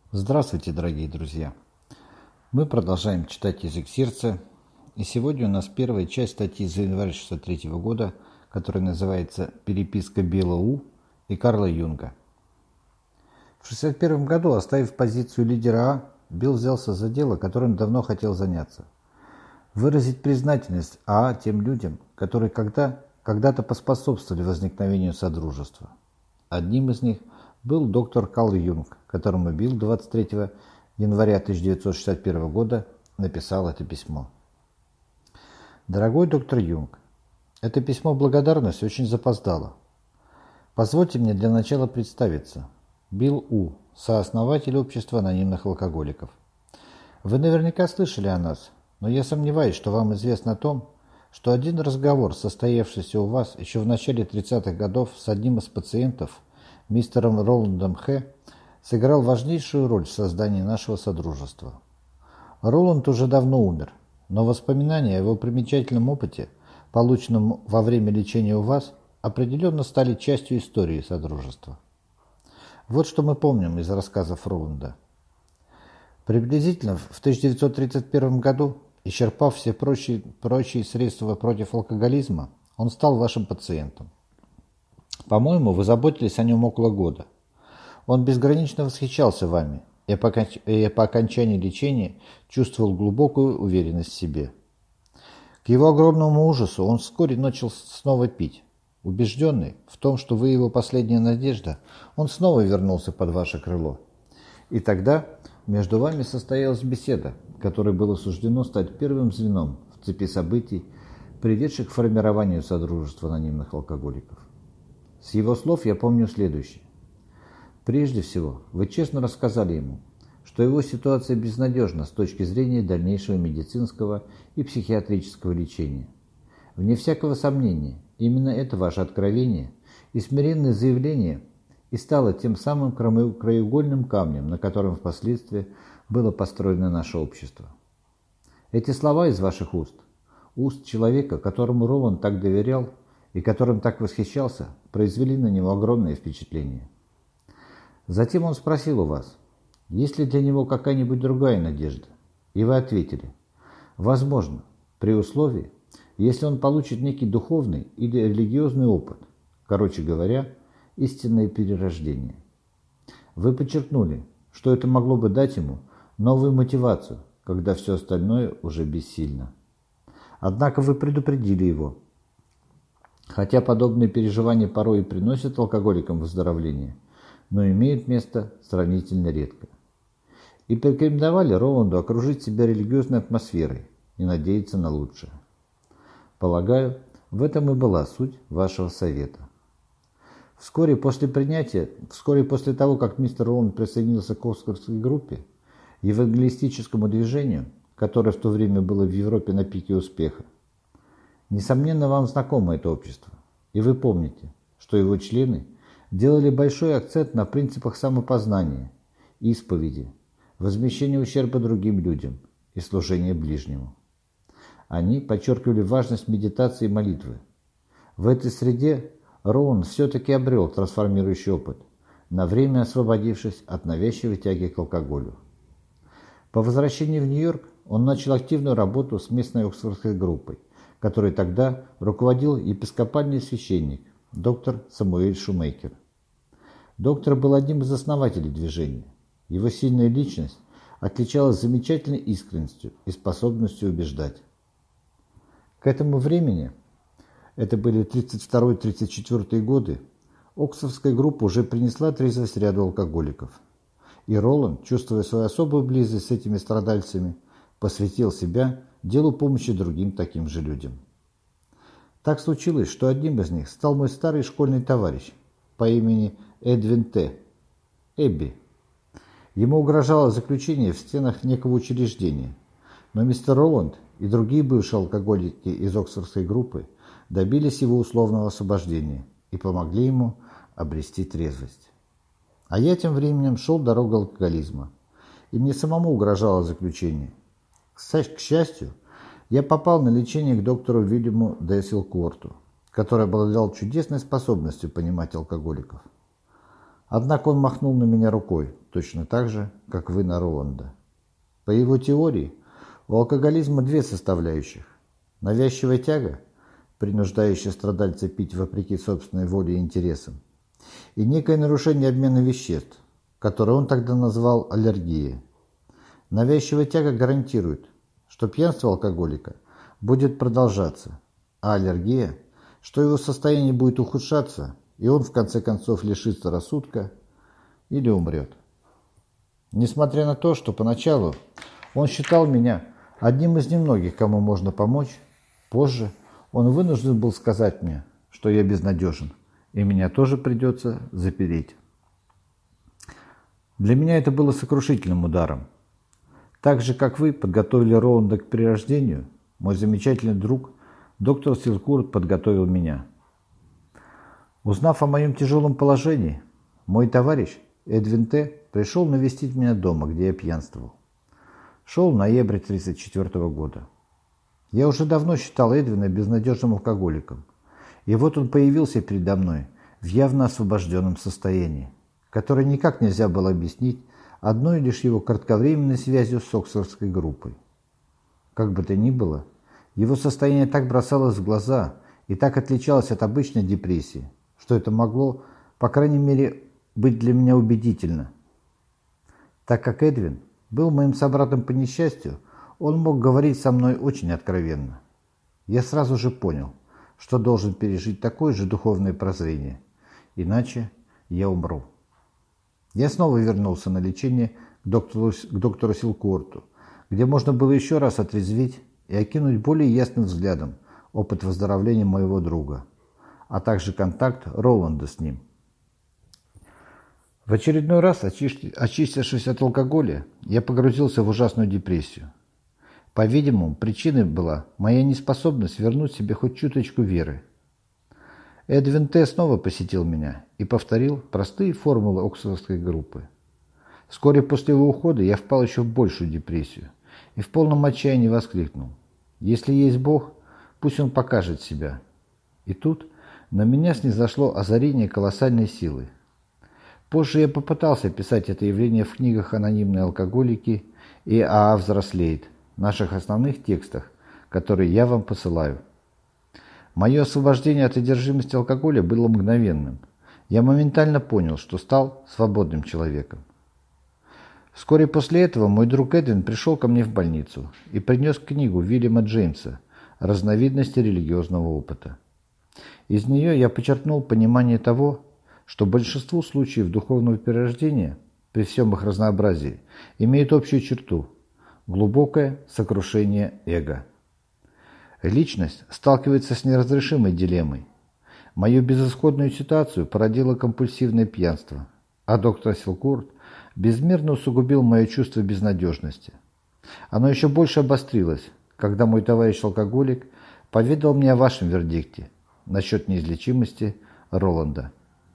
Здравствуйте, дорогие друзья! Мы продолжаем читать «Язык сердца», и сегодня у нас первая часть статьи за январь 1963 года, которая называется «Переписка Билла У. и Карла Юнга». В 1961 году, оставив позицию лидера А, Билл взялся за дело, которым давно хотел заняться. Выразить признательность АА тем людям, которые когда-то поспособствовали возникновению Содружества. Одним из них был доктор Карл Юнг, которому Билл 23 января 1961 года написал это письмо. Дорогой доктор Юнг, это письмо благодарности очень запоздало. Позвольте мне для начала представиться. Билл У., сооснователь общества анонимных алкоголиков. Вы наверняка слышали о нас, но я сомневаюсь, что вам известно о том, что один разговор, состоявшийся у вас еще в начале 30-х годов с одним из пациентов, мистером Роландом Х., сыграл важнейшую роль в создании нашего содружества. Роланд уже давно умер, но воспоминания о его примечательном опыте, полученном во время лечения у вас, определенно стали частью истории содружества. Вот что мы помним из рассказов Роланда. Приблизительно в 1931 году, исчерпав все прочие средства против алкоголизма, он стал вашим пациентом. По-моему, вы заботились о нем около года. Он безгранично восхищался вами и по окончании лечения чувствовал глубокую уверенность в себе. К его огромному ужасу он вскоре начал снова пить. Убежденный в том, что вы его последняя надежда, он снова вернулся под ваше крыло. И тогда между вами состоялась беседа, которой было суждено стать первым звеном в цепи событий, приведших к формированию Содружества анонимных алкоголиков. С его слов я помню следующее. Прежде всего, вы честно рассказали ему, что его ситуация безнадежна с точки зрения дальнейшего медицинского и психиатрического лечения. Вне всякого сомнения, именно это ваше откровение и смиренное заявление и стало тем самым краеугольным камнем, на котором впоследствии было построено наше общество. Эти слова из ваших уст человека, которому Роланд так доверял и которым так восхищался, произвели на него огромное впечатление. Затем он спросил у вас, есть ли для него какая-нибудь другая надежда, и вы ответили, возможно, при условии, если он получит некий духовный или религиозный опыт, короче говоря, истинное перерождение. Вы подчеркнули, что это могло бы дать ему новую мотивацию, когда все остальное уже бессильно. Однако вы предупредили его. Хотя подобные переживания порой и приносят алкоголикам выздоровление, но имеют место сравнительно редко. И порекомендовали Роланду окружить себя религиозной атмосферой и надеяться на лучшее. Полагаю, в этом и была суть вашего совета. Вскоре после того, как мистер Роланд присоединился к Оксфордской группе, евангелистическому движению, которое в то время было в Европе на пике успеха, несомненно, вам знакомо это общество, и вы помните, что его члены делали большой акцент на принципах самопознания, исповеди, возмещения ущерба другим людям и служения ближнему. Они подчеркивали важность медитации и молитвы. В этой среде Роланд все-таки обрел трансформирующий опыт, на время освободившись от навязчивой тяги к алкоголю. По возвращении в Нью-Йорк он начал активную работу с местной Оксфордской группой, которой тогда руководил епископальный священник, доктор Самуэль Шумейкер. Доктор был одним из основателей движения. Его сильная личность отличалась замечательной искренностью и способностью убеждать. К этому времени, это были 1932-1934 годы, Оксфордская группа уже принесла трезвость ряду алкоголиков. И Роланд, чувствуя свою особую близость с этими страдальцами, посвятил себя делу помощи другим таким же людям. Так случилось, что одним из них стал мой старый школьный товарищ по имени Эдвин Т. Эбби. Ему угрожало заключение в стенах некого учреждения, но мистер Роланд и другие бывшие алкоголики из Оксфордской группы добились его условного освобождения и помогли ему обрести трезвость. А я тем временем шел дорогу алкоголизма, и мне самому угрожало заключение. К счастью, я попал на лечение к доктору Вильяму Д. Силкворту, который обладал чудесной способностью понимать алкоголиков. Однако он махнул на меня рукой, точно так же, как вы на Роланда. По его теории, у алкоголизма две составляющих. Навязчивая тяга, принуждающая страдальца пить вопреки собственной воле и интересам, и некое нарушение обмена веществ, которое он тогда назвал аллергией. Навязчивая тяга гарантирует, что пьянство алкоголика будет продолжаться, а аллергия, что его состояние будет ухудшаться, и он в конце концов лишится рассудка или умрет. Несмотря на то, что поначалу он считал меня одним из немногих, кому можно помочь, позже он вынужден был сказать мне, что я безнадежен, и меня тоже придется запереть. Для меня это было сокрушительным ударом. Так же, как вы подготовили Роланда к перерождению, мой замечательный друг, доктор Силкурт, подготовил меня. Узнав о моем тяжелом положении, мой товарищ Эдвин Т. пришел навестить меня дома, где я пьянствовал. Шел ноябрь 1934 года. Я уже давно считал Эдвина безнадежным алкоголиком, и вот он появился передо мной в явно освобожденном состоянии, которое никак нельзя было объяснить одной лишь его кратковременной связью с Оксфордской группой. Как бы то ни было, его состояние так бросалось в глаза и так отличалось от обычной депрессии, что это могло, по крайней мере, быть для меня убедительно. Так как Эдвин был моим собратом по несчастью, он мог говорить со мной очень откровенно. Я сразу же понял, что должен пережить такое же духовное прозрение, иначе я умру. Я снова вернулся на лечение к доктору Силкуорту, где можно было еще раз отрезветь и окинуть более ясным взглядом опыт выздоровления моего друга, а также контакт Роланда с ним. В очередной раз, очистившись от алкоголя, я погрузился в ужасную депрессию. По-видимому, причиной была моя неспособность вернуть себе хоть чуточку веры. Эдвин Т. снова посетил меня и повторил простые формулы Оксфордской группы. Вскоре после его ухода я впал еще в большую депрессию и в полном отчаянии воскликнул: «Если есть Бог, пусть Он покажет себя». И тут на меня снизошло озарение колоссальной силы. Позже я попытался писать это явление в книгах «Анонимные алкоголики» и «АА взрослеет», наших основных текстах, которые я вам посылаю. Мое освобождение от одержимости алкоголя было мгновенным. Я моментально понял, что стал свободным человеком. Вскоре после этого мой друг Эдвин пришел ко мне в больницу и принес книгу Уильяма Джеймса «Разновидности религиозного опыта». Из нее я почерпнул понимание того, что большинство случаев духовного перерождения, при всем их разнообразии, имеют общую черту – глубокое сокрушение эго. Личность сталкивается с неразрешимой дилеммой. Мою безысходную ситуацию породило компульсивное пьянство, а доктор Силкурт безмерно усугубил мое чувство безнадежности. Оно еще больше обострилось, когда мой товарищ-алкоголик поведал мне о вашем вердикте насчет неизлечимости Роланда.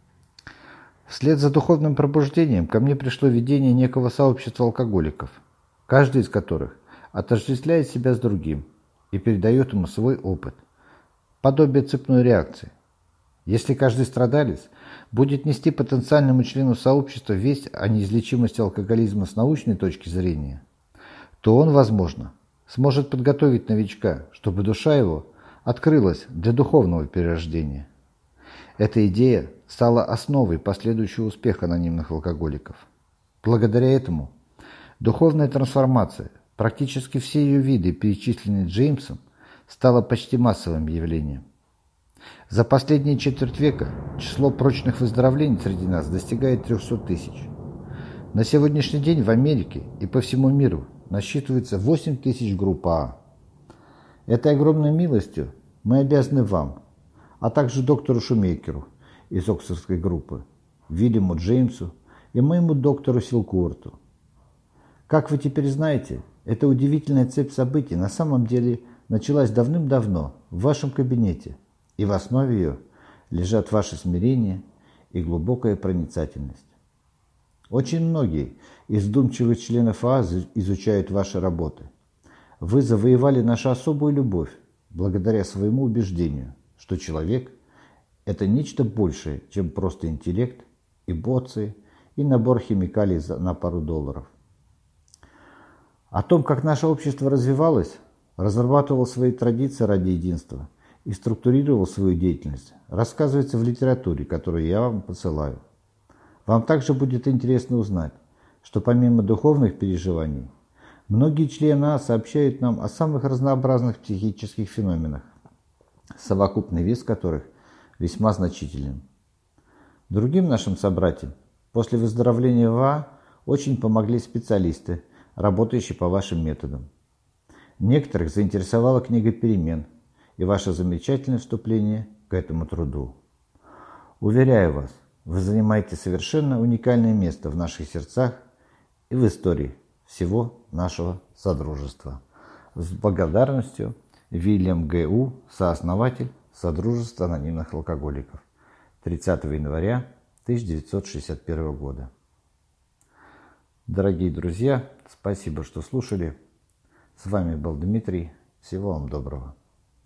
Вслед за духовным пробуждением ко мне пришло видение некого сообщества алкоголиков, каждый из которых отождествляет себя с другим и передает ему свой опыт, подобие цепной реакции. Если каждый страдалец будет нести потенциальному члену сообщества весть о неизлечимости алкоголизма с научной точки зрения, то он, возможно, сможет подготовить новичка, чтобы душа его открылась для духовного перерождения. Эта идея стала основой последующего успеха анонимных алкоголиков. Благодаря этому духовная трансформация, практически все ее виды, перечисленные Джеймсом, стала почти массовым явлением. За последние четверть века число прочных выздоровлений среди нас достигает 300 тысяч. На сегодняшний день в Америке и по всему миру насчитывается 8 тысяч групп АА. Этой огромной милостью мы обязаны вам, а также доктору Шумейкеру из Оксфордской группы, Уильяму Джеймсу и моему доктору Силкуорту. Как вы теперь знаете, эта удивительная цепь событий на самом деле началась давным-давно в вашем кабинете, и в основе ее лежат ваше смирение и глубокая проницательность. Очень многие из вдумчивых членов АА изучают ваши работы. Вы завоевали нашу особую любовь благодаря своему убеждению, что человек – это нечто большее, чем просто интеллект и боции, и набор химикалий на пару долларов. О том, как наше общество развивалось, разрабатывал свои традиции ради единства и структурировал свою деятельность, рассказывается в литературе, которую я вам посылаю. Вам также будет интересно узнать, что помимо духовных переживаний, многие члены сообщают нам о самых разнообразных психических феноменах, совокупный вес которых весьма значителен. Другим нашим собратьям после выздоровления ВА очень помогли специалисты, работающие по вашим методам. Некоторых заинтересовала книга «Перемен» и ваше замечательное вступление к этому труду. Уверяю вас, вы занимаете совершенно уникальное место в наших сердцах и в истории всего нашего Содружества. С благодарностью, Вильям Г.У., сооснователь Содружества анонимных алкоголиков. 30 января 1961 года. Дорогие друзья, спасибо, что слушали. С вами был Дмитрий. Всего вам доброго.